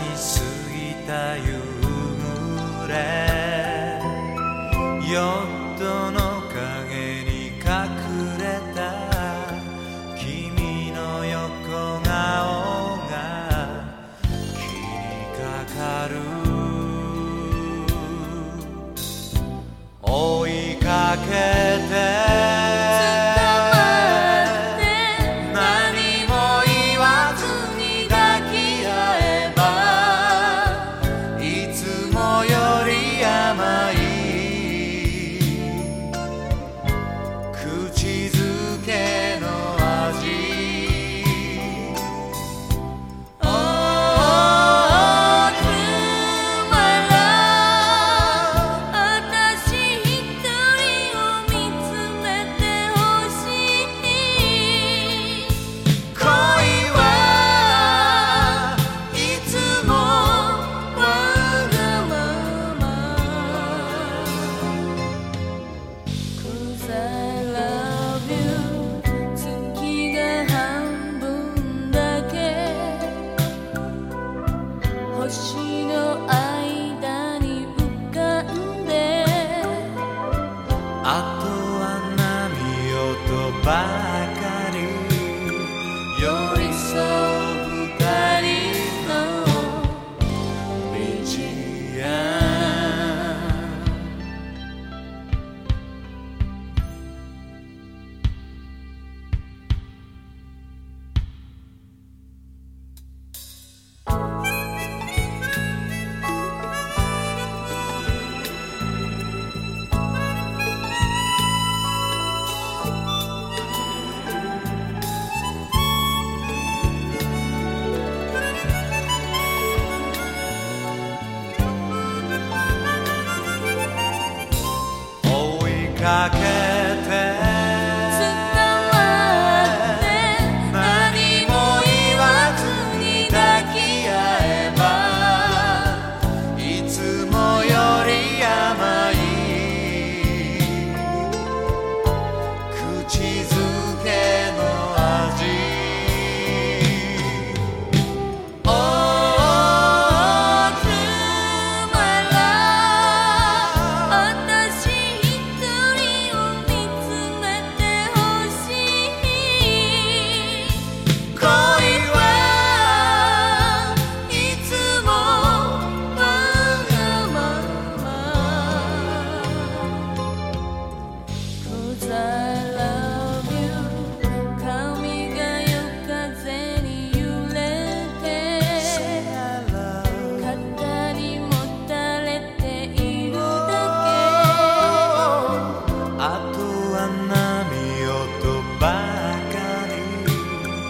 過ぎた夕暮れ、ヨットの影に隠れた君の横顔が気にかかる。追いかけて星の間に浮かんで、 あとは波音ばかり寄り添う二人のビジアン。かけて何も言わずに抱き合えばいつもより甘い口づけの味。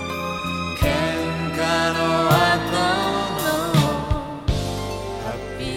喧嘩の後のハッピー